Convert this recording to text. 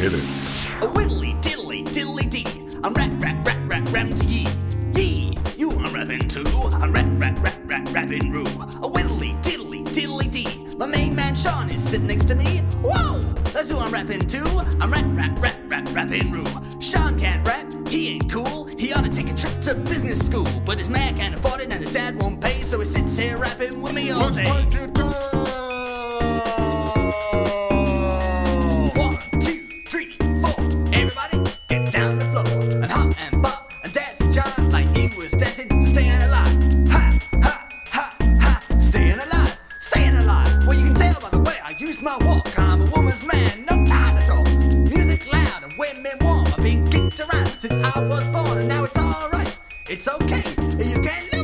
Hit it. A whittly diddly diddly dee. I'm rapping to ye. Ye, you I'm rapping to. I'm rapping roo. A whittly diddly diddly dee. My main man Sean is sitting next to me. Whoa, that's who I'm rapping to. I'm rapping roo. Sean can't rap, he ain't cool. He ought to take a trip to business school, but his man can't afford it and his dad won't pay, so he sits here rapping with me all day. Let's break it down. 1, 2, 3, 4. Everybody get down the floor and hop and bop and dance and jive like he was dancing to staying alive. Ha, ha, ha, ha. Staying alive, staying alive. Well, you can tell by the way I use my walk. I'm a woman's man, no time at all. Music loud and women warm. I've been kicked around since I was born, and now it's alright. It's okay, you can lose.